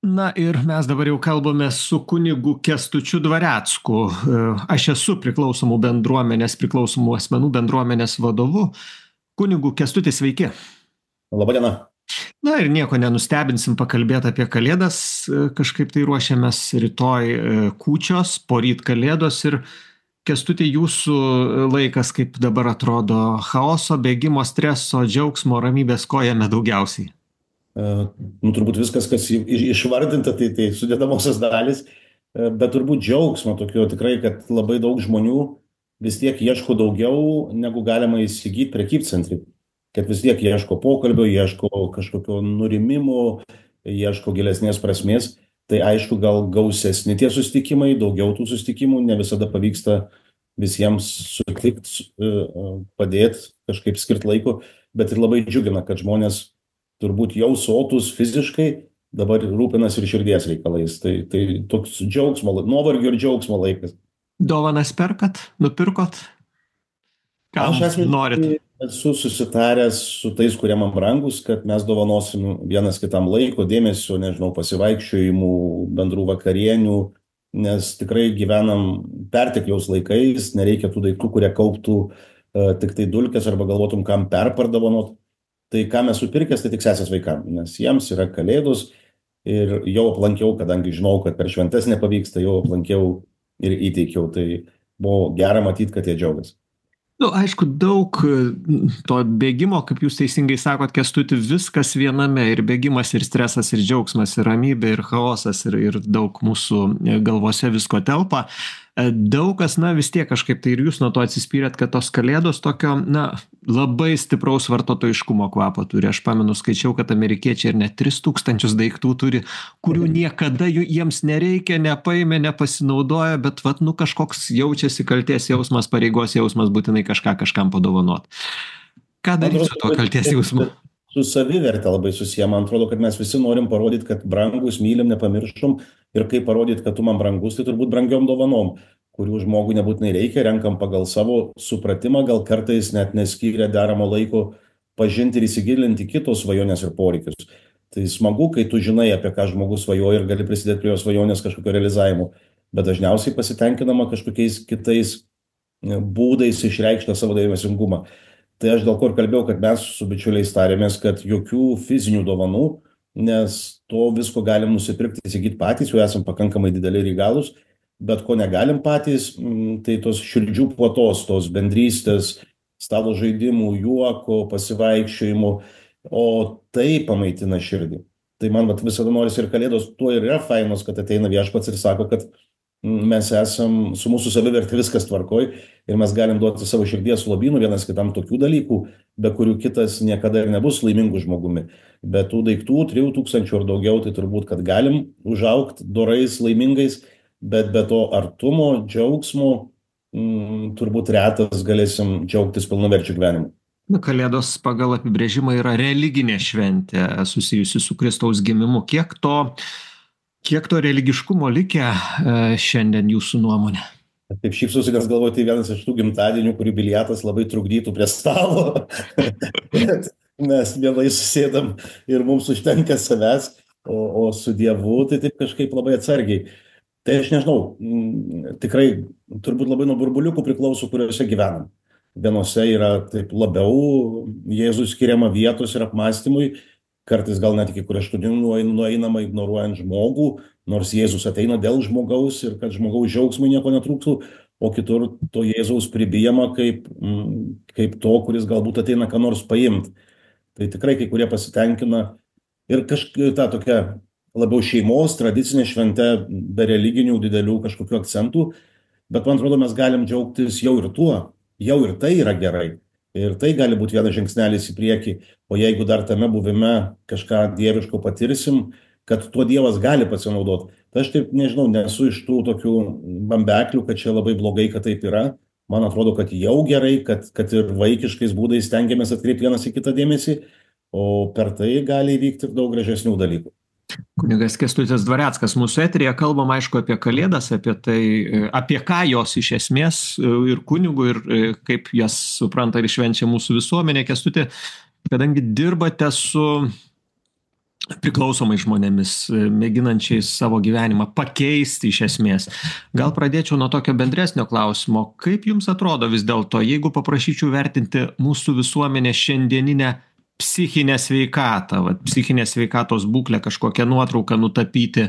Na ir mes dabar jau kalbame su kunigu Kęstučiu Dvarecku. Aš esu priklausomų asmenų bendruomenės vadovu. Kunigu Kęstuti, sveiki. Labą dieną. Na ir nieko nenustebinsim pakalbėti apie Kalėdas. Kažkaip tai ruošiamės rytoj kūčios, poryt Kalėdos ir Kęstuti, jūsų laikas kaip dabar atrodo? Chaoso, bėgimo, streso, džiaugsmo, ramybės, ko jame daugiausiai? Turbūt viskas, kas išvardinta, tai sudėdamosios dalis, bet turbūt džiaugsmo tokio tikrai, kad labai daug žmonių vis tiek ieško daugiau, negu galima įsigyti prekybcentrį. Kad vis tiek ieško pokalbio, ieško kažkokio nurimimo, ieško gilesnės prasmės. Tai aišku, gal gausesni tie susitikimai, daugiau tų susitikimų, ne visada pavyksta visiems sutikti, padėti, kažkaip skirti laiko, bet ir labai džiugina, kad žmonės turbūt jau sotus fiziškai dabar rūpinasi ir širdies reikalais. Tai toks džiaugsmo, nuovargio ir džiaugsmo laikas. Dovanas perkat, nupirkot? Ką Aš norit? esu susitaręs su tais, kurie man brangus, kad mes dovanosim vienas kitam laiko, dėmesio, nežinau, pasivaikščiojimų, bendrų vakarienių, nes tikrai gyvenam pertekliaus laikais, nereikia tų daiktų, kurie kauptų tik tai dulkes arba galvotum, kam perpardovanot. Tai ką mes supirkęs, tai tik sesės vaikam, nes jiems yra Kalėdos ir jau aplankiau, kadangi žinau, kad per šventes nepavyksta, jau aplankiau ir įteikiau. Tai buvo gera matyti, kad jie džiaugiasi. Aišku, daug to bėgimo, kaip jūs teisingai sakot, Kęstuti, viskas viename, ir bėgimas, ir stresas, ir džiaugsmas, ir ramybė, ir chaosas, ir daug mūsų galvose visko telpa. Daug kas, vis tiek kažkaip tai ir jūs nuo to atsispyrėt, kad tos Kalėdos tokio, labai stipraus vartotojiškumo kvapo turi. Aš pamenu, skaičiau, kad amerikiečiai ir net 3000 daiktų turi, kurių niekada jiems nereikia, nepaėmė, nepasinaudoja, bet kažkoks jaučiasi kaltės jausmas, pareigos jausmas būtinai kažkam padovanot. Ką daryti su to kaltės jausmu? Su savivertė labai susiję. Man atrodo, kad mes visi norim parodyti, kad brangus, mylim, nepamiršom. Ir kaip parodyti, kad tu man brangus, tai turbūt brangiom dovanom, kurių žmogui nebūtinai reikia, renkam pagal savo supratimą, gal kartais net neskyrė deramo laiko pažinti ir įsigilinti kitos svajonės ir poreikius. Tai smagu, kai tu žinai, apie ką žmogus svajoja ir gali prisidėti prie jo svajonės kažkokio realizavimo. Bet dažniausiai pasitenkinama kažkokiais kitais būdais išreikšti savo dėmesingumą. Tai aš dėl ko ir kalbėjau, kad mes su bičiuliais tarėmės, kad jokių fizinių dovanų, nes to visko galim nusipirkti, įsigyti patys, jau esam pakankamai dideli ir įgalūs, bet ko negalim patys, tai tos širdžių puotos, tos bendrystės, stalo žaidimų, juoko, pasivaikščiojimų, o tai pamaitina širdį. Tai man visada norisi ir Kalėdos tuo ir yra fainos, kad ateina viešpats ir sako, kad mes esam, su mūsų savivertė viskas tvarkoj ir mes galim duoti savo širdies lobynų vienas kitam tokių dalykų, be kurių kitas niekada ir nebus laimingų žmogumi. Be tų daiktų, 3000 ar daugiau, tai turbūt, kad galim užaugti dorais, laimingais, bet be to artumo, džiaugsmo, turbūt retas galėsim džiaugtis pilnaverčiu gyvenimu. Kalėdos pagal apibrėžimą yra religinė šventė susijusi su Kristaus gimimu. Kiek to religiškumo likę šiandien jūsų nuomonė? Taip šypsosi, nes galvoju, tai vienas iš tų gimtadienių, kurių bilietas labai trukdytų prie stalo. Mes mielai susėdam ir mums užtenka savęs, o su Dievu tai taip kažkaip labai atsargiai. Tai aš nežinau, tikrai turbūt labai nuo burbuliukų priklauso, kuriuose gyvenam. Vienose yra taip labiau Jėzui skiriama vietos ir apmąstymui, kartais gal net iki kraštutinių nueinama ignoruojant žmogų, nors Jėzus ateina dėl žmogaus ir kad žmogaus džiaugsmui nieko netrūktų, o kitur to Jėzaus pribijama kaip to, kuris galbūt ateina ką nors paimti. Tai tikrai kai kurie pasitenkina ir ta tokia labiau šeimos, tradicinė šventė, be religinių didelių kažkokių akcentų, bet man atrodo mes galim džiaugtis jau ir tuo, jau ir tai yra gerai. Ir tai gali būti vienas žingsnelis į priekį, o jeigu dar tame buvime kažką dieviško patirsim, kad tuo Dievas gali pasinaudoti. Tai aš taip, nežinau, nesu iš tų tokių bambeklių, kad čia labai blogai, kad taip yra. Man atrodo, kad jau gerai, kad ir vaikiškais būdais stengiamės atkreipti vienas į kitą dėmesį, o per tai gali įvykti ir daug gražesnių dalykų. Kunigas Kęstutis Dvareckas mūsų eteryje, kalbam aišku apie Kalėdas, apie tai, apie ką jos iš esmės ir kunigų, ir kaip jas supranta ir švenčia mūsų visuomenė. Kęstuti, kadangi dirbate su priklausomais žmonėmis, mėginančiais savo gyvenimą pakeisti iš esmės. Gal pradėčiau nuo tokio bendresnio klausimo. Kaip jums atrodo vis dėlto, jeigu paprašyčiau vertinti mūsų visuomenės šiandieninę psichinę sveikatą, vat, psichinės sveikatos būklę, kažkokią nuotrauką nutapyti,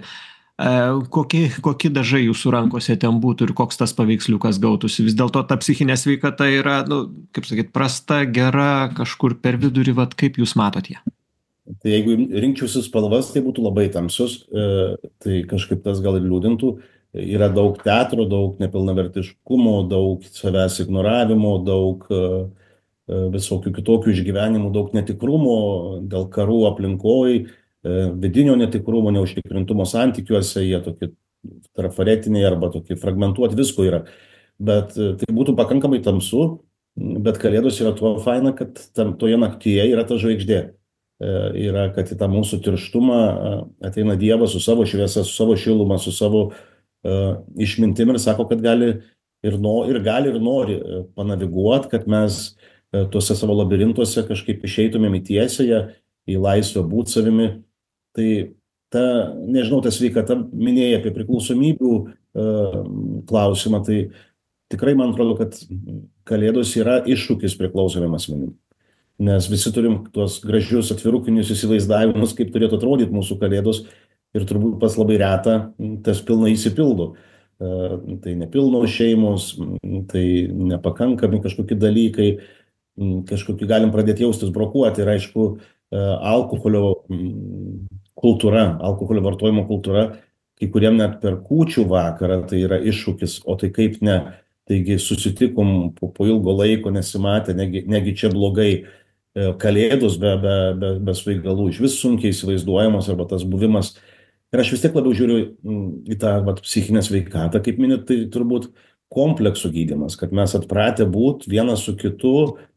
kokie dažai jūsų rankose ten būtų ir koks tas paveiksliukas gautųsi? Vis dėlto ta psichinė sveikata yra, nu, kaip sakyt, prasta, gera, kažkur per vidurį, vat, kaip jūs matot ją? Tai jeigu rinkčiausi spalvas, tai būtų labai tamsus, tai kažkaip tas gal ir liūdintų. Yra daug teatro, daug nepilnavertiškumo, daug savęs ignoravimo, daug visokių kitokių išgyvenimų, daug netikrumo dėl karų aplinkoj, vidinio netikrumo, neužtikrintumo santykiuose, jie tokie trafaretiniai arba tokie fragmentuoti, visko yra. Bet tai būtų pakankamai tamsu, bet Kalėdos yra tuo faina, kad toje naktyje yra ta žvaigždė. Yra, kad į tą mūsų tirštumą ateina Dievas su savo šviesa, su savo šiluma, su savo išmintim ir sako, kad gali ir nori panaviguoti, kad mes tuose savo labirintuose kažkaip išeitumėm į tiesąją, į laisvę būt savimi. Tai nežinau, ta sveikata, minėjai apie priklausomybių klausimą, tai tikrai man atrodo, kad Kalėdos yra iššūkis priklausomiem asmenim. Nes visi turim tuos gražius atvirukinius įsivaizdavimus, kaip turėtų atrodyti mūsų Kalėdos ir turbūt pas labai reta tas pilnai įsipildo. Tai nepilnos šeimos, tai nepakankami kažkokie dalykai, kažkokie galim pradėti jaustis brokuoti ir aišku, alkoholio kultūra, alkoholio vartojimo kultūra, kai kuriem net per kūčių vakarą tai yra iššūkis, o tai kaip ne. Taigi susitikom po ilgo laiko, nesimatė, negi čia blogai. Kalėdos be svaigalų iš vis sunkiai įsivaizduojamos arba tas buvimas. Ir aš vis tiek labiau žiūriu į tą psichinę sveikatą, kaip minėt, tai turbūt kompleksų gydymas, kad mes atpratę būti vienas su kitu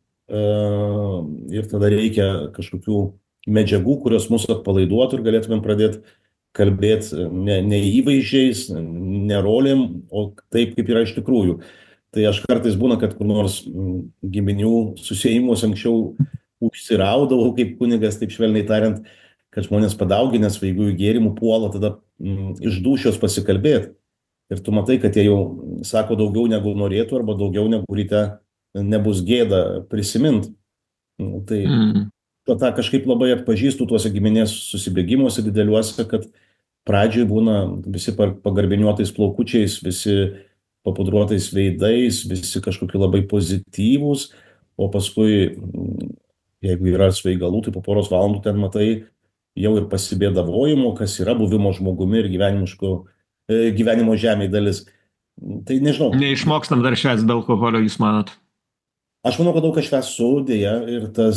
ir tada reikia kažkokių medžiagų, kurios mūsų atpalaiduotų ir galėtumėm pradėti kalbėti ne įvaizdžiais, ne rolėm, o taip, kaip yra iš tikrųjų. Tai aš kartais būna, kad kur nors giminių susiėjimus anksčiau užsiraudavau kaip kunigas, taip švelniai tariant, kad žmonės padauginę svaigiųjų gėrimų puola tada iš dūšios pasikalbėti. Ir tu matai, kad jie jau sako daugiau negu norėtų arba daugiau negu ryte nebus gėda prisiminti. Tai tą kažkaip labai atpažįstu tuose giminės susibėgimuose dideliuose, kad pradžioj būna visi pagarbiniuotais plaukučiais, visi papudruotais veidais, visi kažkokie labai pozityvūs, o paskui jeigu yra svaigalų, tai po poros valandų ten matai jau ir pasibėdavojimo, kas yra buvimo žmogumi ir gyvenimo žemėje dalis. Tai nežinau. Neišmokstam dar švęsti be alkoholio, jūs manot? Aš manau, kad daug kas švęs dėja ir tas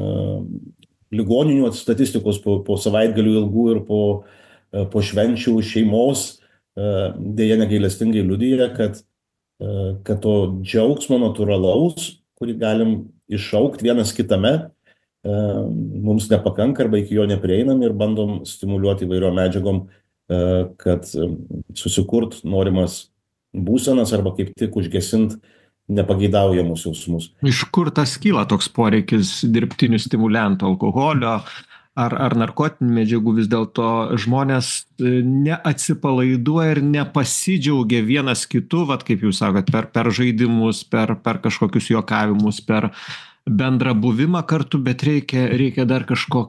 ligoninių statistikos po savaitgalių ilgų ir po švenčių šeimos dėja negailestingai liudija, kad to džiaugsmo natūralaus, kurį galim iššaukti vienas kitame, mums nepakanka arba iki jo neprieinam ir bandom stimuliuoti įvairiom medžiagom, kad susikurt norimas būsenas arba kaip tik užgesint nepageidaujamus jausmus. Iš kur tas kyla toks poreikis dirbtinių stimuliantų, alkoholio ar narkotinių medžiagų? Vis dėlto žmonės neatsipalaiduoja ir nepasidžiaugia vienas kitu, vat kaip jūs sakot, per žaidimus, per kažkokius juokavimus, per bendrą buvimą kartu, bet reikia dar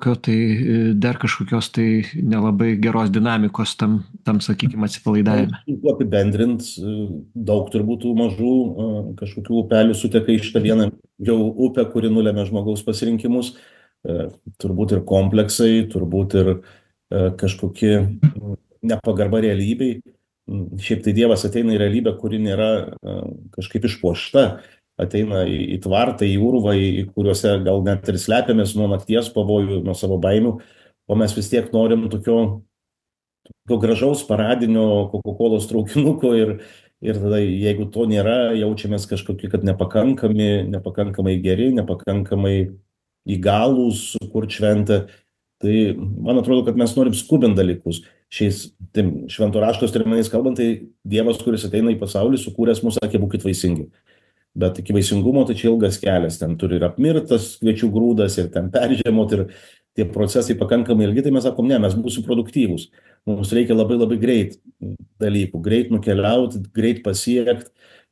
kažkokios tai nelabai geros dinamikos tam sakykime, atsipalaidavime. Apibendrint, daug turbūt mažų kažkokių upelių suteka iš tą vieną jau upę, kuri nulėmė žmogaus pasirinkimus. Turbūt ir kompleksai, turbūt ir kažkokie nepagarba realybei. Šiaip tai Dievas ateina į realybę, kuri nėra kažkaip išpuošta. Ateina į tvartą, į urvą, į kuriuose gal net ir slepiamės nuo nakties pavojų, nuo savo baimių, o mes vis tiek norim tokio gražaus paradinio Coca-Colos traukinuko ir tada, jeigu to nėra, jaučiamės kažkokie, kad nepakankamai geri, nepakankamai įgalūs sukurt šventę. Tai man atrodo, kad mes norim skubint dalykus. Šiais švento raštos terminais kalbant, tai Dievas, kuris ateina į pasaulį, sukūręs mus, sakė, būkit vaisingi. Bet iki vaisingumo tai čia ilgas kelias, ten turi ir apmirtas kviečių grūdas, ir ten peržiemot, tie procesai pakankamai ilgi, tai mes sakom, ne, mes būsim produktyvūs. Mums reikia labai labai greit dalykų, greit nukeliauti, greit pasiekti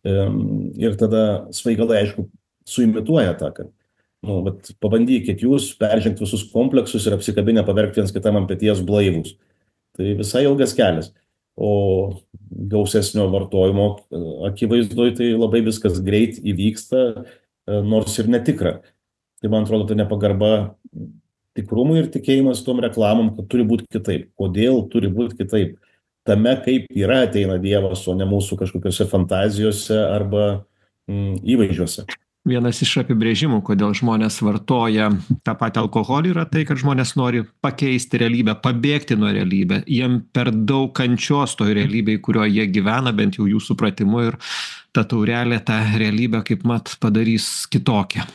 ir tada svaigalai, aišku, suimituoja tą, kad nu, vat, pabandykit jūs peržengti visus kompleksus ir apsikabinę paverkti viens kitam ant peties blaivus. Tai visai ilgas kelias. O gausesnio vartojimo akivaizdoje tai labai viskas greit įvyksta, nors ir netikra. Tai man atrodo, tai nepagarba tikrumui ir tikėjimas tom reklamom, kad turi būti kitaip. Kodėl turi būti kitaip? Tame, kaip yra, ateina Dievas, o ne mūsų kažkokiose fantazijose arba įvaizdžiuose. Vienas iš apibrėžimų, kodėl žmonės vartoja tą patį alkoholį, yra tai, kad žmonės nori pakeisti realybę, pabėgti nuo realybę. Jiem per daug kančios toj realybėj, kurioje jie gyvena, bent jau jų supratimu, ir ta taurelė tą realybę, kaip mat, padarys kitokią.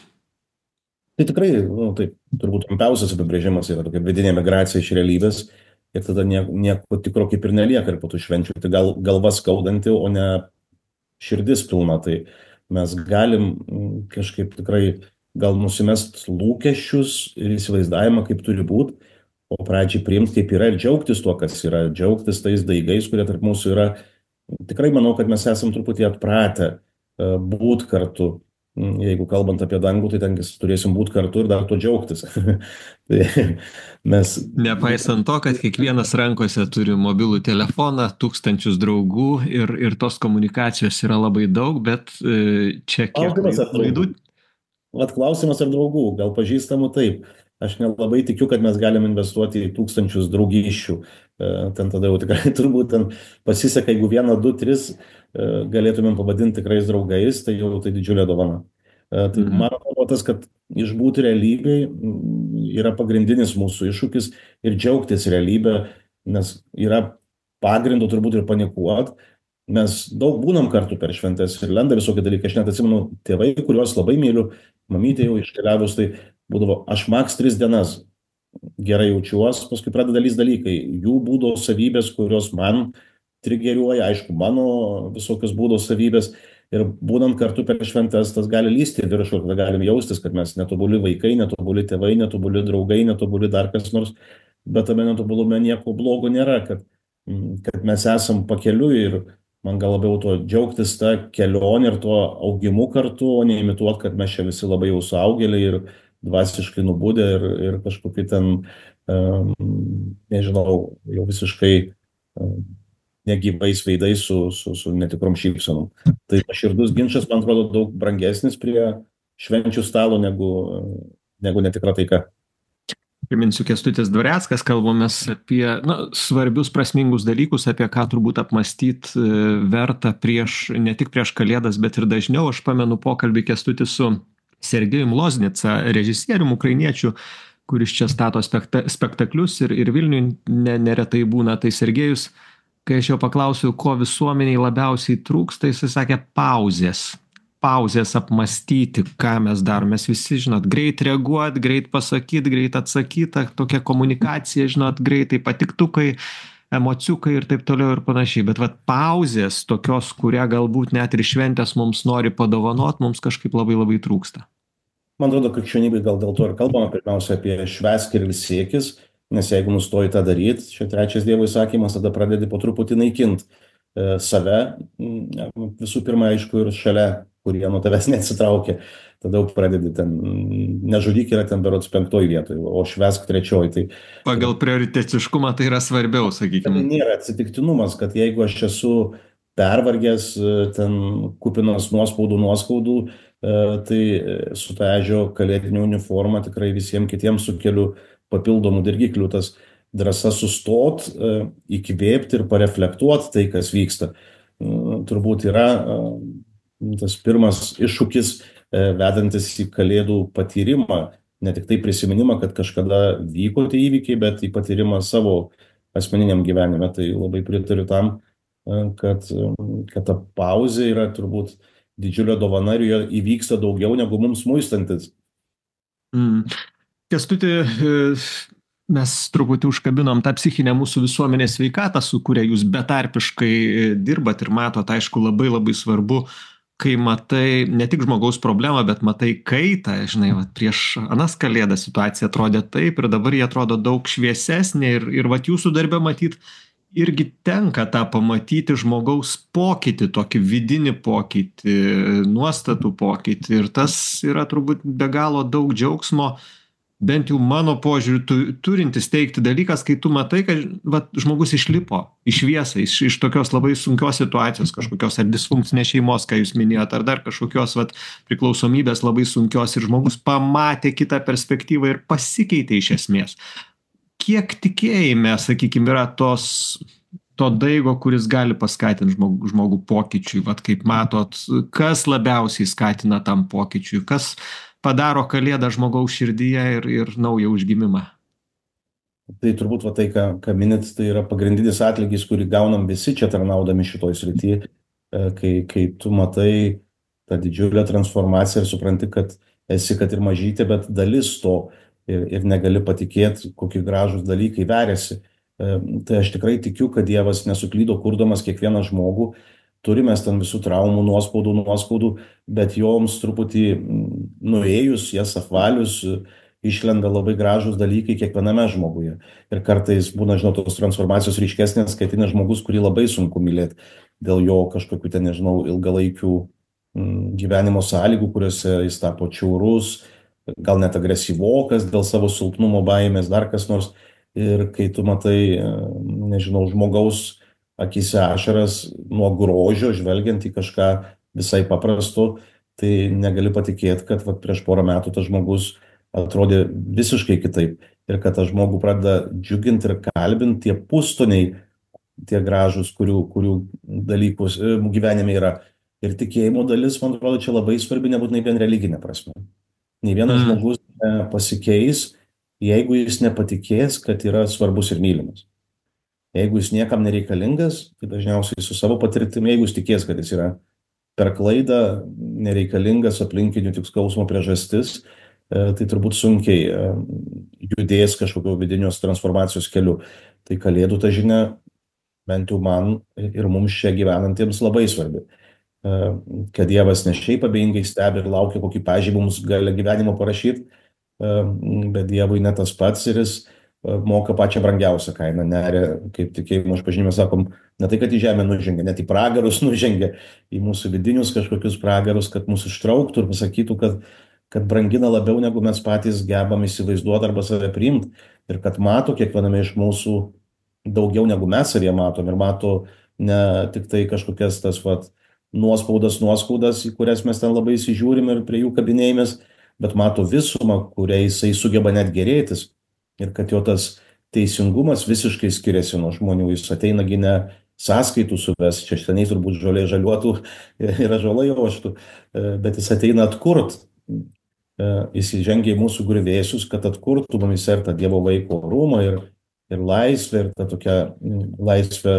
Tai tikrai, nu, taip, turbūt trumpiausias apibrėžimas yra tokia vidinė migracija iš realybės ir tada nieko tikro kaip ir nelieka ir po tų švenčių. Tai galva skaudanti, o ne širdis pilna. Tai mes galim kažkaip tikrai gal nusimest lūkesčius ir įsivaizdavimą, kaip turi būti, o pradžiai priimti, kaip yra ir džiaugtis tuo, kas yra, džiaugtis tais daigais, kurie tarp mūsų yra. Tikrai manau, kad mes esam truputį atpratę būt kartu. Jeigu kalbant apie dangų, tai ten turėsim būti kartu ir dar to džiaugtis. Tai mes... Nepaisant to, kad kiekvienas rankose turi mobilų telefoną, tūkstančius draugų ir tos komunikacijos yra labai daug, bet čia kiek klaidų. Vat klausimas ar draugų, gal pažįstamų taip. Aš nelabai tikiu, kad mes galim investuoti į tūkstančius draugysčių. Ten tada jau tikrai turbūt ten pasiseka, jeigu 1, 2, 3 galėtumėm pavadinti tikrais draugais, tai jau tai didžiulė dovana. Tai man atrodo tas, kad išbūti realybėj yra pagrindinis mūsų iššūkis ir džiaugtis realybę, nes yra pagrindo turbūt ir panikuot. Mes daug būnam kartu per šventes ir lenda visokie dalykai. Aš net atsimenu tėvai, kuriuos labai myliu, mamytė jau iškeliavus, tai būdavo aš maks 3 dienas gerai jaučiuos, paskui pradeda lįst dalykai. Jų būdo savybės, kurios man trigeriuoja, aišku, mano visokios būdo savybės. Ir būnant kartu per šventes, tas gali lysti į viršų, tada galim jaustis, kad mes netobuli vaikai, netobuli tėvai, netobuli draugai, netobuli dar kas nors, bet tame netobulume nieko blogo nėra, kad mes esam pakeliui ir man gal labiau to džiaugtis tą kelionę ir tuo augimu kartu, o ne imituot, kad mes čia visi labai jau suaugėliai ir dvasiškai nubudę ir kažkokie ten, nežinau, jau visiškai negyvais veidais su netikrom šypsenom. Tai širdus ginčas, man atrodo, daug brangesnis prie švenčių stalo negu netikra taika. Priminsiu, Kęstutis Dvareckas, kalbamės apie svarbius, prasmingus dalykus, apie ką turbūt apmąstyt verta ne tik prieš Kalėdas, bet ir dažniau. Aš pamenu pokalbį Kęstutis su Sergejum Loznica, režisierium ukrainiečiu, kuris čia stato spektaklius ir Vilniui neretai būna. Tai Sergejus, kai aš jo paklausiau, ko visuomeniai labiausiai trūksta, jis sakė pauzės apmąstyti, ką mes darom. Mes visi, žinot, greit reaguot, greit pasakyt, greit atsakyt, tokia komunikacija, žinot, greitai patiktukai, emociukai ir taip toliau ir panašiai. Bet vat pauzės tokios, kurią galbūt net ir šventės mums nori padovanot, mums kažkaip labai labai trūksta. Man atrodo, krikščionybė gal dėl to ir kalbama pirmiausia apie švęsk ir ilsėkis. Nes jeigu nustoji tą daryti, čia 3 Dievo įsakymas, tada pradedi po truputį naikinti save, visų pirma, aišku, ir šalia, kurie nuo tavęs neatsitraukia, tada jau pradedi ten, nežudyk yra ten berods 5 vietoje, o švęsk 3. Tai, pagal prioritetiškumą tai yra svarbiau, sakykime. Tai nėra atsitiktinumas, kad jeigu aš esu pervargęs, ten kupinas nuoskaudų, tai su ta ežio kalėdinė uniforma tikrai visiems kitiems sukeliu papildomų dirgiklių, tas drąsa sustot, įkvėpti ir pareflektuoti tai, kas vyksta. Turbūt yra tas pirmas iššūkis vedantis į Kalėdų patyrimą, ne tik tai prisiminimą, kad kažkada vyko tie įvykiai, bet į patyrimą savo asmeniniam gyvenime. Tai labai pritariu tam, kad ta pauzė yra turbūt didžiulė dovana ir jo įvyksta daugiau negu mums muistantis. Kęstuti, mes truputį užkabinom tą psichinę mūsų visuomenės sveikatą, su kuria jūs betarpiškai dirbat ir matot, aišku, labai labai svarbu kai matai ne tik žmogaus problemą, bet matai kaitą, žinai, va, prieš anas kalėdas situacija atrodė taip ir dabar jie atrodo daug šviesesnė ir vat jūsų darbe matyt irgi tenka tą pamatyti žmogaus pokytį, tokį vidinį pokytį, nuostatų pokytį ir tas yra turbūt be galo daug džiaugsmo, bent jau mano požiūriu, turintis teikti dalykas, kai tu matai, kad vat, žmogus išlipo į šviesą, iš tokios labai sunkios situacijos, kažkokios ar disfunkcinės šeimos, ką jūs minėjot, ar dar kažkokios vat, priklausomybės labai sunkios ir žmogus pamatė kitą perspektyvą ir pasikeitė iš esmės. Kiek tikėjime, sakykime, yra to daigo, kuris gali paskatinti žmogų pokyčiui, vat kaip matot, kas labiausiai skatina tam pokyčiui, kas padaro kalėdą žmogaus širdyje ir naują užgimimą. Tai turbūt va tai, ką minit, tai yra pagrindinis atlygis, kurį gaunam visi čia tarnaudami šitoj srity, kai tu matai tą didžiulę transformaciją ir supranti, kad esi, kad ir mažytė, bet dalis to ir negali patikėti, kokie gražūs dalykai veriasi. Tai aš tikrai tikiu, kad Dievas nesuklydo kurdamas kiekvieną žmogų. Turime ten visų traumų, nuoskaudų, bet joms truputį nuėjus, jas apvalius, išlenda labai gražūs dalykai kiekviename žmoguje. Ir kartais būna, žinau, tos transformacijos ryškesnės, kai ateina žmogus, kurį labai sunku mylėti dėl jo kažkokių ten, nežinau, ilgalaikių gyvenimo sąlygų, kuriuose jis tapo čiaurus, gal net agresyvokas dėl savo silpnumo, baimės, dar kas nors. Ir kai tu matai, nežinau, žmogaus akise ašaras nuo grožio, žvelgiant į kažką visai paprasto, tai negali patikėti, kad vat, prieš porą metų tas žmogus atrodė visiškai kitaip. Ir kad tas žmogų pradeda džiuginti ir kalbinti tie pustoniai, tie gražūs, kurių dalykus gyvenime yra. Ir tikėjimo dalis, man atrodo, čia labai svarbi, nebūtinai vien religinė prasme. Nei vienas žmogus pasikeis, jeigu jis nepatikės, kad yra svarbus ir mylimas. Jeigu jis niekam nereikalingas, tai dažniausiai su savo patirtimi, jeigu jis tikės, kad jis yra per klaidą nereikalingas aplinkinių tik skausmo priežastis, tai turbūt sunkiai judės kažkokio vidinios transformacijos keliu. Tai kalėdų ta žinia, bent jau man ir mums čia gyvenantiems labai svarbi. Kad Dievas ne šiaip abejingai stebi ir laukia, kokį pažymį mums gali gyvenimo parašyti, bet Dievui ne tas pats ir jis moka pačią brangiausią kainą, neria, kaip tikėjimo išpažinime sakom, ne tai, kad į žemę nužengia, net į pragarus nužengia, į mūsų vidinius kažkokius pragarus, kad mūsų ištrauktų ir pasakytų, kad brangina labiau, negu mes patys gebam įsivaizduoti arba save priimti, ir kad mato kiekviename iš mūsų daugiau, negu mes savyje matom, ir mato ne tik tai kažkokias tas nuoskaudas, į kurias mes ten labai įsižiūrim ir prie jų kabinėjimės, bet mato visumą, kuria jisai sugeba net gerėtis. Ir kad jo tas teisingumas visiškai skiriasi nuo žmonių. Jis ateina ne sąskaitų suves, čia seniai turbūt žolė žaliuotų ir ąžuolai oštų, bet jis ateina atkurt. Jis įžengia į mūsų griuvėsius, kad atkurtų mumise ir tą Dievo vaiko orumą ir laisvę, ir tą tokią laisvę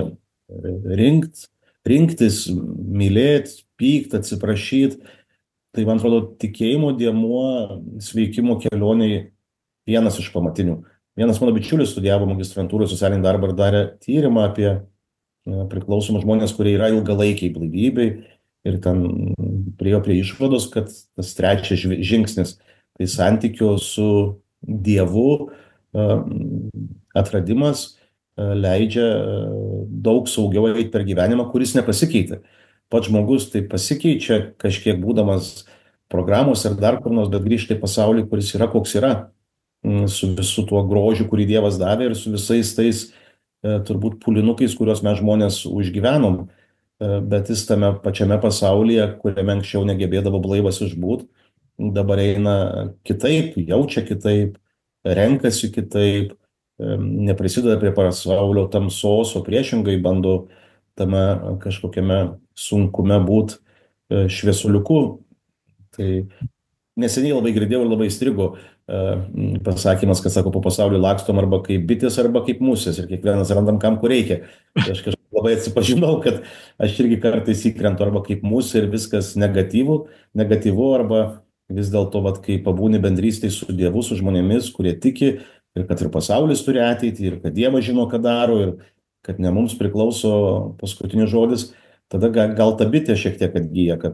rinktis, mylėti, pykti, atsiprašyti. Tai, man atrodo, tikėjimo dėmuo sveikimo kelioniai vienas iš pamatinių. Vienas mano bičiulis studijavo magistrantūroje socialinį darbą ir darė tyrimą apie priklausomus žmonės, kurie yra ilgalaikiai blaivybei, ir ten priėjo prie išvados, kad tas trečias žingsnis, tai santykio su Dievu atradimas leidžia daug saugiau eiti per gyvenimą, kuris nepasikeitė. Pats žmogus tai pasikeičia kažkiek būdamas programos ir dar kur nors, bet grįžta į pasaulį, kuris yra koks yra, su visu tuo grožiu, kurį Dievas davė, ir su visais tais turbūt pulinukais, kuriuos mes žmonės užgyvenom, bet jis tame pačiame pasaulyje, kuriame anksčiau negebėdavo blaivas išbūt, dabar eina kitaip, jaučia kitaip, renkasi kitaip, neprisideda prie pasaulio tamsos, o priešingai bando tame kažkokiame sunkume būt šviesuliuku. Tai neseniai labai girdėjau ir labai įstrigo pasakymas, kad sako, po pasaulį lakstom arba kaip bitės, arba kaip musės, ir kiekvienas randam kam, kur reikia. Tai aš kažkaip labai atsipažinau, kad aš irgi kartais įkrentu arba kaip musė ir viskas negatyvu, arba vis dėlto, kai pabūni bendrystėj su Dievu, su žmonėmis, kurie tiki, ir kad ir pasaulis turi ateitį, ir kad Dievas žino, ką daro, ir kad ne mums priklauso paskutinis žodis, tada gal ta bitė šiek tiek atgyja, kad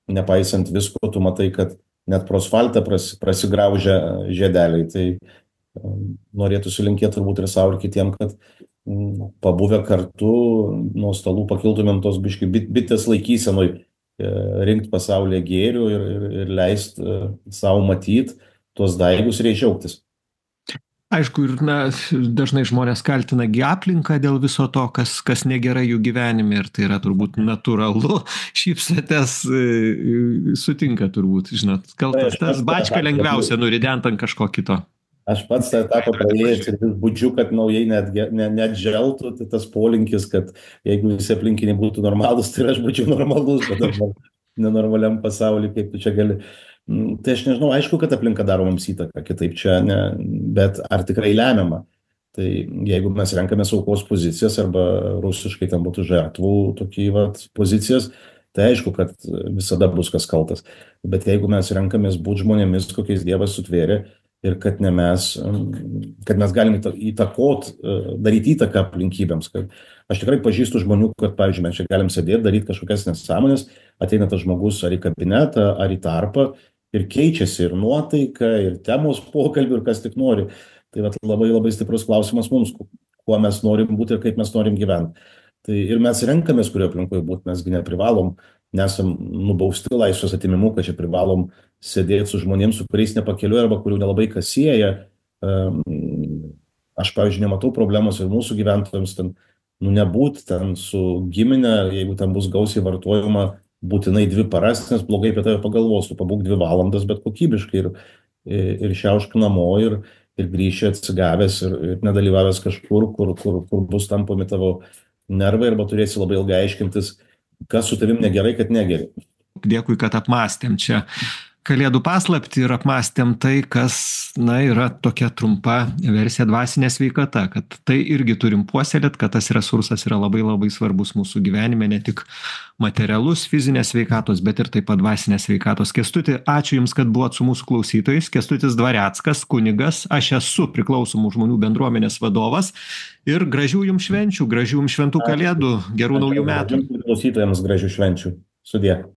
nepaisant visko, tu matai, kad net pro asfaltą prasigraužia žiedeliai. Tai norėtųsi linkėti turbūt ir savo, ir kitiem, kad pabuvę kartu nuo stalų pakiltumėm tos biški bitės laikysenoj, rinkt pasaulyje gėrių ir leist savo matyt tuos daigus ir jais džiaugtis. Aišku, ir na, dažnai žmonės kaltina gi aplinką dėl viso to, kas negerai jų gyvenime, ir tai yra turbūt natūralu. Šypsotės, sutinka turbūt, žinot, gal tas bačką lengviausia nurident ant kažko kito. Aš pats tą etapą praėjęs ir vis budžiu, kad naujai net želtų, tai tas polinkis, kad jeigu visi aplinkiniai būtų normalūs, tai aš būčiau normalus, bet dabar nenormaliam pasauliu, kaip tu čia gali. Tai aš nežinau, aišku, kad aplinka daro mums įtaką, kitaip čia ne, bet ar tikrai lemiama. Tai jeigu mes renkamės aukos pozicijas arba rusiškai ten būtų žertvų tokį pozicijas, tai aišku, kad visada bus kas kaltas. Bet jeigu mes renkamės būti žmonėmis, kokiais Dievas sutvėrė, ir kad mes galim įtakot, daryti įtaką aplinkybėms. Kad aš tikrai pažįstu žmonių, kad, pavyzdžiui, mes čia galim sėdėti, daryti kažkokias nesąmonės, ateina tas žmogus ar į kabinetą, ar į tarpą ir keičiasi ir nuotaika, ir temos pokalbių, ir kas tik nori. Tai labai labai stiprus klausimas mums, kuo mes norim būti ir kaip mes norim gyventi. Tai ir mes renkamės, kurio aplinkoje būti, mesgi neprivalom, nesam nubausti laisvės atimimu, kad čia privalom sėdėti su žmonėms, su kuriais nepakeliu arba kurių nelabai kas sieja. Aš, pavyzdžiui, nematau problemos ir mūsų gyventojams ten, nebūt ten su giminė, jeigu ten bus gausiai vartojama, būtinai 2 paras, nes blogai apie tave pagalvos, tu pabūk 2 valandas, bet kokybiškai ir šiaušk namo ir grįši atsigavęs ir nedalyvavęs kažkur, kur bus tampomi tavo nervai, arba turėsi labai ilgai aiškintis, kas su tavim negerai, kad negeri. Dėkui, kad apmąstėm čia Kalėdų paslaptį ir apmąstėm tai, kas, na, yra tokia trumpa versija dvasinė sveikata, kad tai irgi turim puoselėt, kad tas resursas yra labai labai svarbus mūsų gyvenime, ne tik materialus fizinės sveikatos, bet ir taip pat dvasinės sveikatos. Kęstuti, ačiū Jums, kad buvot su mūsų klausytojais. Kęstutis Dvareckas, kunigas, aš esu priklausomų žmonių bendruomenės vadovas ir gražių Jums švenčių, gražių Jums šventų Kalėdų, gerų naujų metų. Klausytojams gražių švenčių. Sudie.